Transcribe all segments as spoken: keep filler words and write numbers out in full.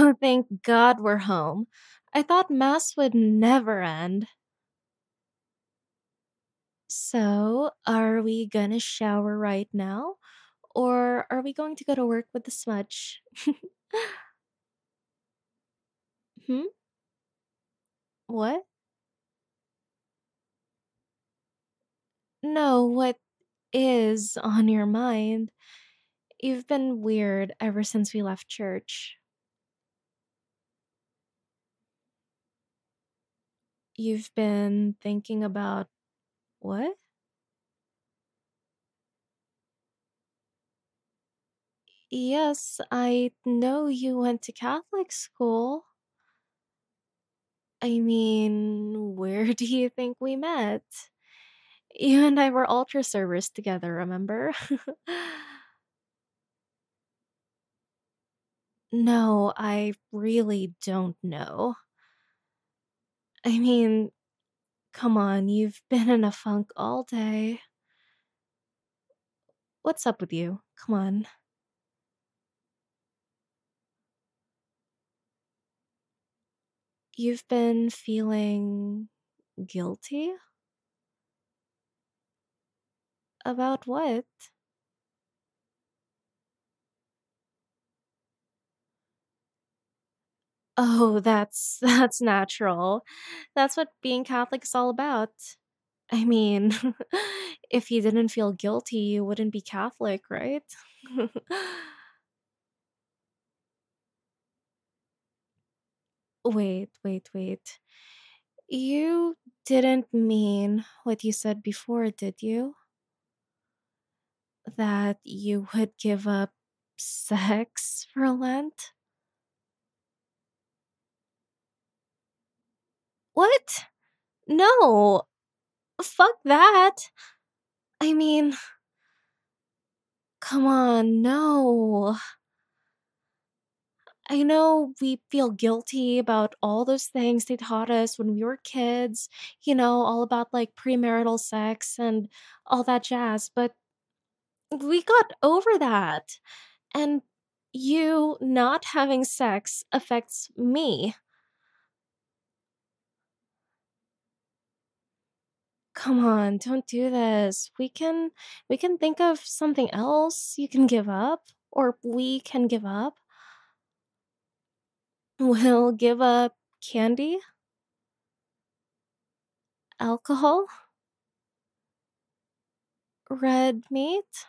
Oh, thank God we're home. I thought Mass would never end. So, are we gonna shower right now? Or are we going to go to work with the smudge? Hmm? What? No, what is on your mind? You've been weird ever since we left church. You've been thinking about what? Yes, I know you went to Catholic school. I mean, where do you think we met? You and I were ultra servers together, remember? No, I really don't know. I mean, come on, you've been in a funk all day. What's up with you? Come on. You've been feeling guilty? About what? Oh, that's that's natural. That's what being Catholic is all about. I mean, if you didn't feel guilty, you wouldn't be Catholic, right? Wait, wait, wait. You didn't mean what you said before, did you? That you would give up sex for Lent? What? No! Fuck that! I mean, come on, no. I know we feel guilty about all those things they taught us when we were kids, you know, all about like premarital sex and all that jazz, but we got over that. And you not having sex affects me. Come on, don't do this. We can we can think of something else you can give up or we can give up. We'll give up candy, alcohol, red meat.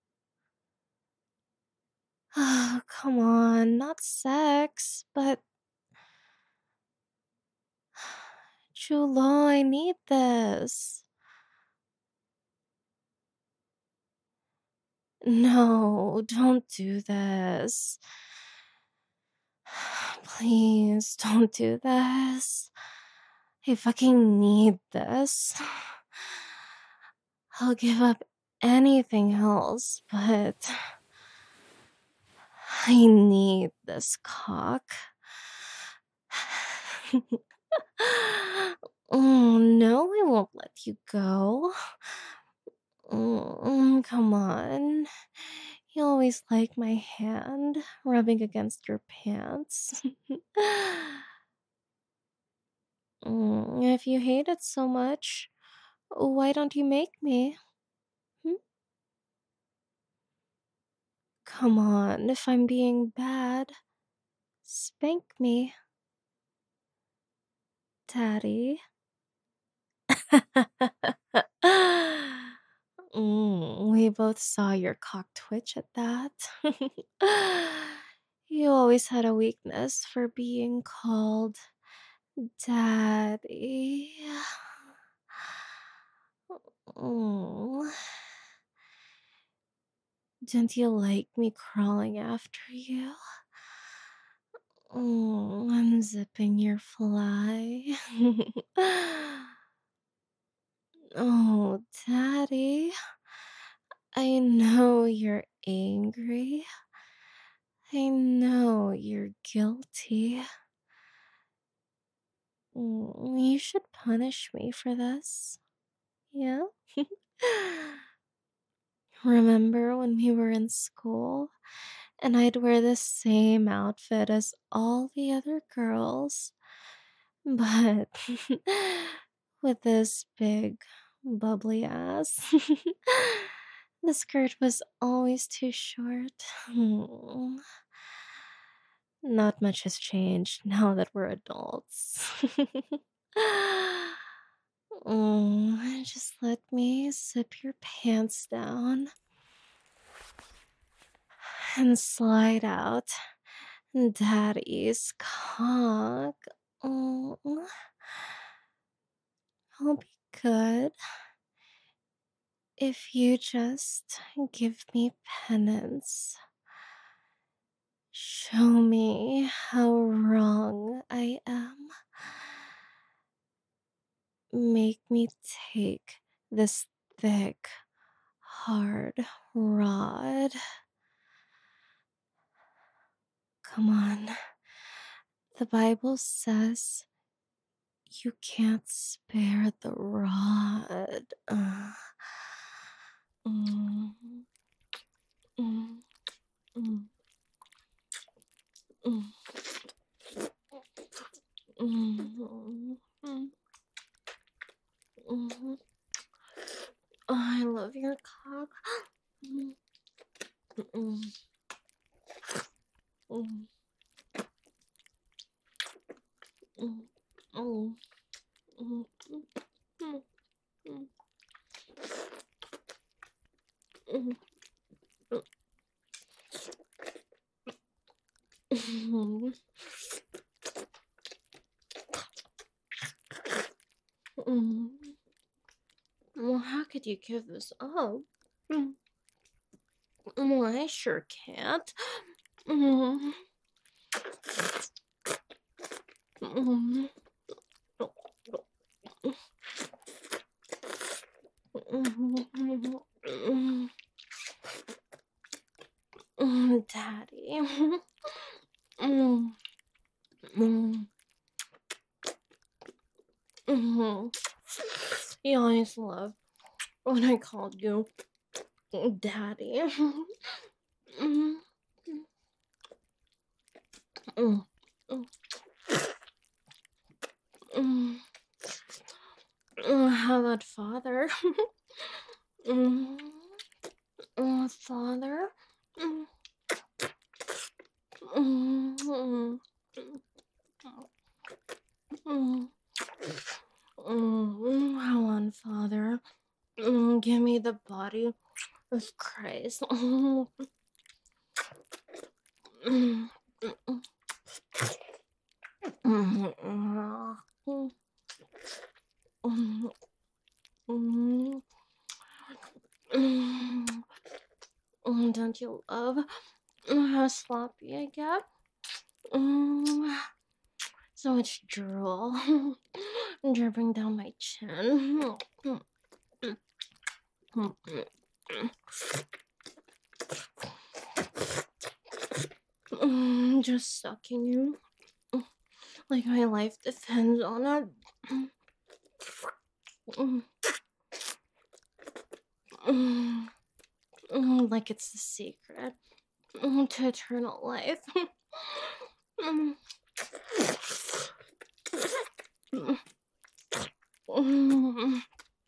Oh, come on, not sex, but Chulo, I need this. No, don't do this. Please don't do this. I fucking need this. I'll give up anything else, but I need this cock. Oh, no, I won't let you go. Mm, come on. You always like my hand rubbing against your pants. Mm, if you hate it so much, why don't you make me? Hmm? Come on, if I'm being bad, spank me, Daddy. Mm, we both saw your cock twitch at that. You always had a weakness for being called Daddy. Mm. Don't you like me crawling after you? Mm, unzipping your fly. Oh, Daddy. I know you're angry. I know you're guilty. Mm, you should punish me for this. Yeah? Remember when we were in school and I'd wear the same outfit as all the other girls, but with this big, bubbly ass. The skirt was always too short. Hmm. Not much has changed now that we're adults. Mm, just let me zip your pants down and slide out Daddy's cock. Mm, I'll be good if you just give me penance. Show me how wrong I am. Make me take this thick, hard rod. Come on. The Bible says you can't spare the rod. Uh, mm, mm, mm, mm, mm, mm, mm. Oh, I love your cock. Mm, mm, mm, mm, mm, mm, mm, mm, mm, mm, mm. Well, how could you give this up? Mm, Well, I sure can't. Mm, mm, mm, mm, mm, Daddy. Mm, mm, mm. You always loved when I called you Daddy. Mm, mm, mm, mm. Mm, How about Father? Mm, mm, Father? Mm, mm, mm, mm, mm. How on, Father? Mm, Give me the body of Christ. Mm, mm, mm, mm, mm, mm, mm, mm. Mm, Don't you love how sloppy I get? Mm, So much drool dripping down my chin. Mm, Just sucking you like my life depends on it. Mm, mm, mm, Like it's the secret mm, to eternal life. Mm, mm, mm,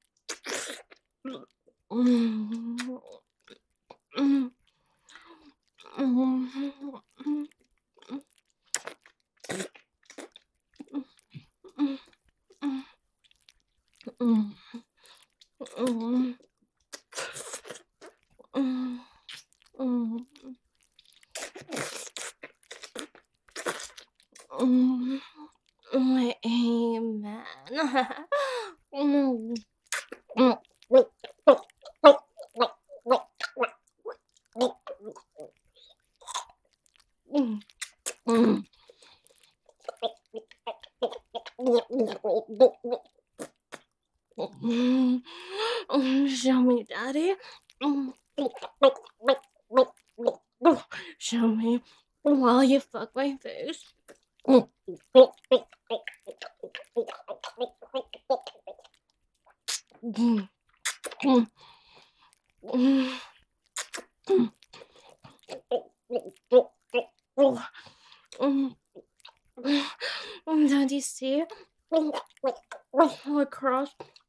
mm, mm, mm, mm, mm, mm, mm, mm, mm. Mm, Amen. Mm, mm, mm, mm. Mm, mm, Show me, Daddy. Mm. Show me while you fuck my face. Mm. Mm, mm, mm, Mm. Don't you see? Across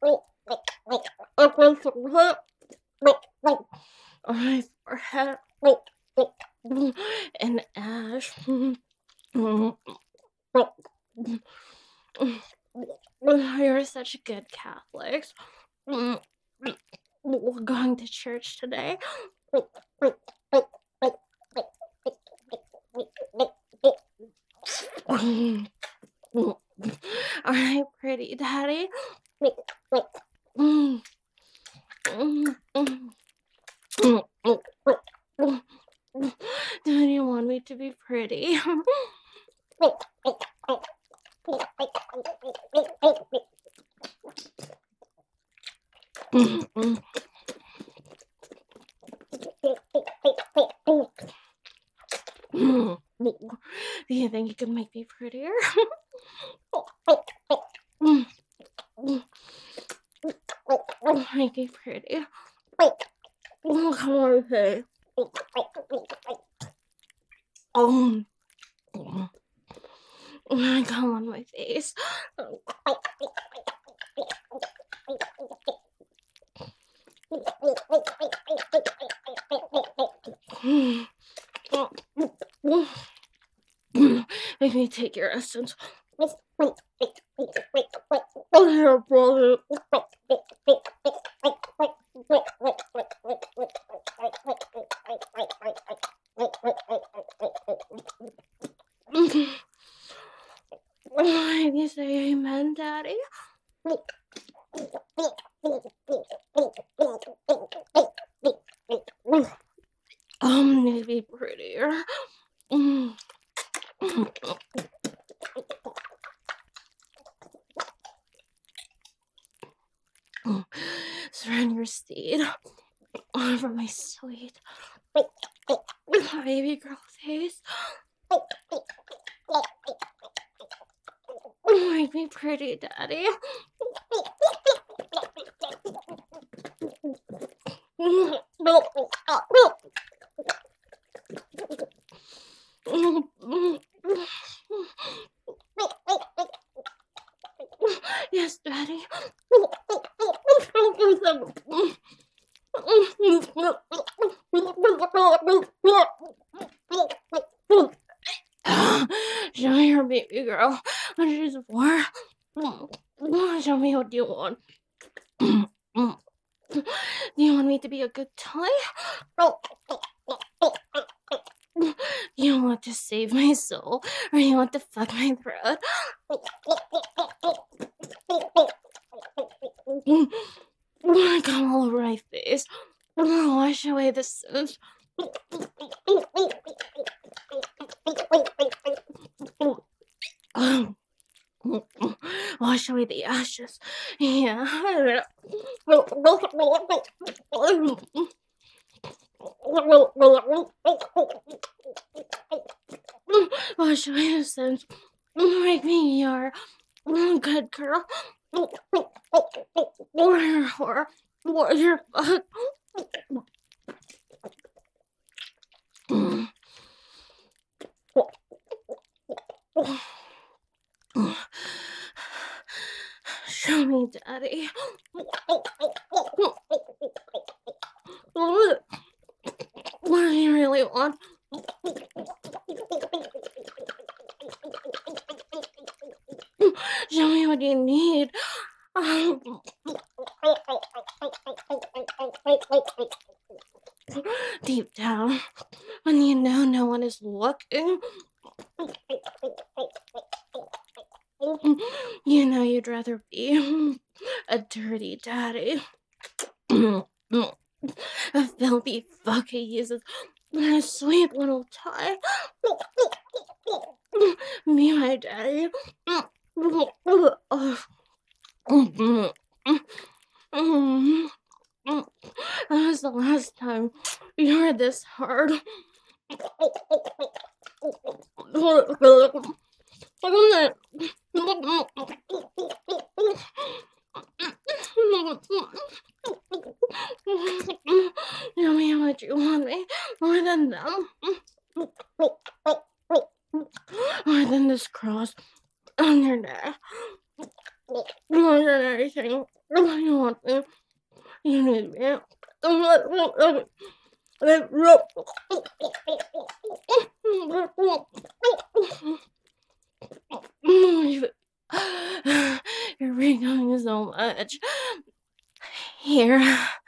across the forehead, on my forehead, and ash. You're such good Catholics. We're going to church today. Are I pretty, Daddy? Mm. Mm, mm, mm, mm, mm. Don't you want me to be pretty? Mm, mm. Mm. Do you think you could make me prettier? Mm, mm. Make me pretty. Oh, come on, hey. Oh, mm. Come on my face. Make me take your essence. Here, brother. Can you say amen, Daddy? Um, maybe prettier. Mm. Surround your steed over my sweet baby girl face. Make me pretty, Daddy. Yes, Daddy. Show me your baby girl. What she's for. Show me what you want. Do you want me to be a good toy? Do you want to save my soul, or you want to fuck my throat? Come all over my face. Wash away the sins. Wash away the ashes. Yeah. Wash away the sins. Make me your good girl. Warrior whore. Warrior fuck. Show me, Daddy. What do you really want? Show me what you need. Deep down, when you know no one is looking, you know you'd rather be a dirty daddy. A filthy fuck he uses a sweet little tie. Me, my daddy. That was the last time you were this hard. Tell me how much you want me more than them. And then this cross on your neck. More than anything, you want me. You need me. You're breathing so much. Here.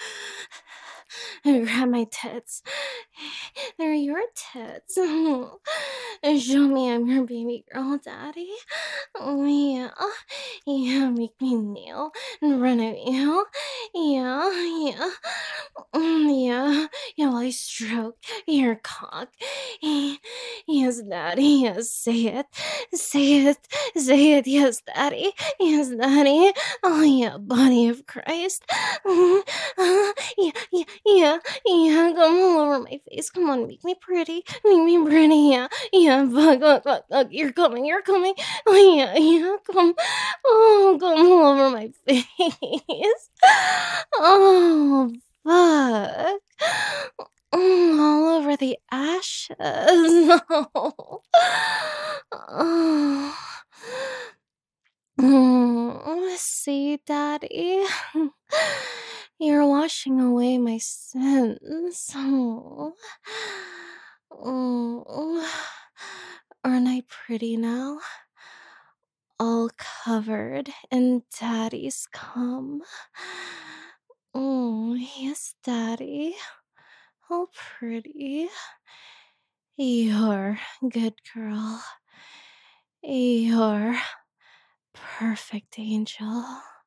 Grab my tits. They're your tits. And show me I'm your baby girl, daddy. Oh, yeah. Yeah, make me kneel and run at you. Yeah, yeah. Mm, yeah. Yeah, while I stroke your cock. Yes, daddy. Yes, say it. Say it. Say it. Yes, daddy. Yes, daddy. Oh, yeah, body of Christ. Mm, uh, yeah, yeah, yeah, yeah. Come all over my face. Come on, make me pretty. Make me pretty. Yeah, yeah. Fuck, fuck, fuck, fuck. You're coming. You're coming. Oh, yeah, yeah. Come. Oh, come all over my face. Oh, fuck. Mm, all over the ashes. Oh. Oh. Mm, see, Daddy, you're washing away my sins. Oh. Mm. Aren't I pretty now? All covered in Daddy's cum. Oh, yes, Daddy. How pretty. You're good girl. You're perfect angel.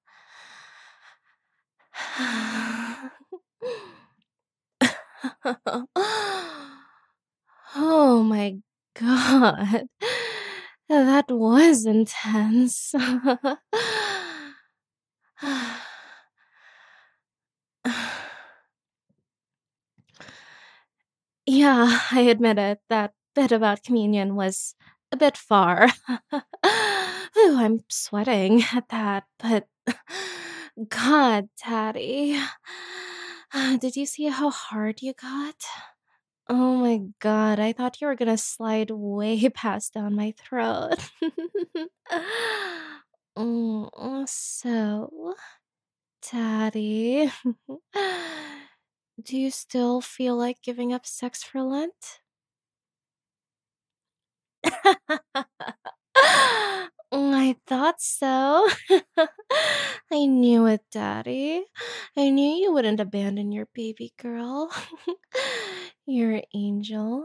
Oh my god. That was intense. Yeah, I admit it. That bit about communion was a bit far. Ooh, I'm sweating at that, but God, Daddy. Did you see how hard you got? Oh my god, I thought you were gonna slide way past down my throat. Mm, so, Daddy, do you still feel like giving up sex for Lent? Mm, I thought so. I knew it, Daddy. I knew you wouldn't abandon your baby girl. Your angel.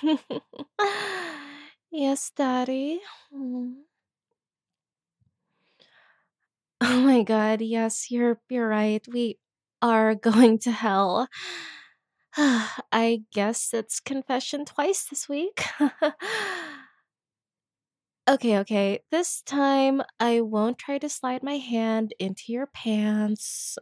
Yes, Daddy. Mm. Oh my god, yes, you're you're right. We are going to hell. I guess it's confession twice this week. Okay, okay. This time I won't try to slide my hand into your pants.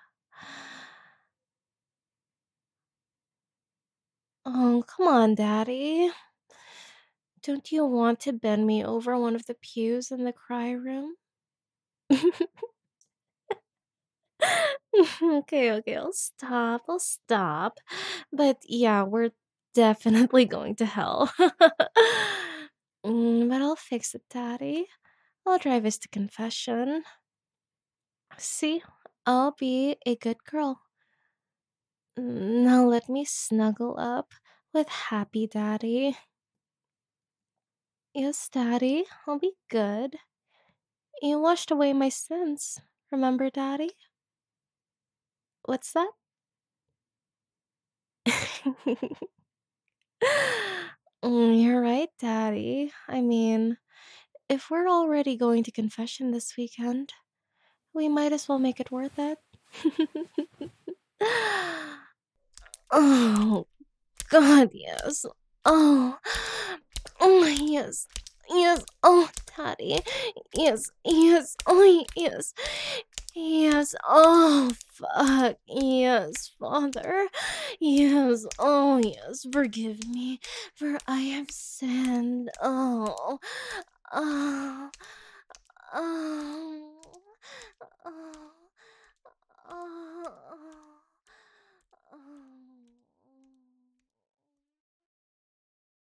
Oh, come on, Daddy. Don't you want to bend me over one of the pews in the cry room? Okay, okay, I'll stop. I'll stop. But yeah, we're definitely going to hell. Mm, but I'll fix it, Daddy. I'll drive us to confession. See, I'll be a good girl. Mm, Now let me snuggle up with Happy Daddy. Yes, Daddy, I'll be good. You washed away my sins. Remember, Daddy? What's that? Mm, you're right, Daddy. I mean, if we're already going to confession this weekend, we might as well make it worth it. Oh, God, yes. Oh, oh, yes. Yes. Oh, Daddy. Yes. Yes. Oh, yes. Yes. Oh, fuck. Yes, Father. Yes. Oh, yes. Forgive me, for I have sinned. Oh. Oh. Oh. Oh. Oh. Oh.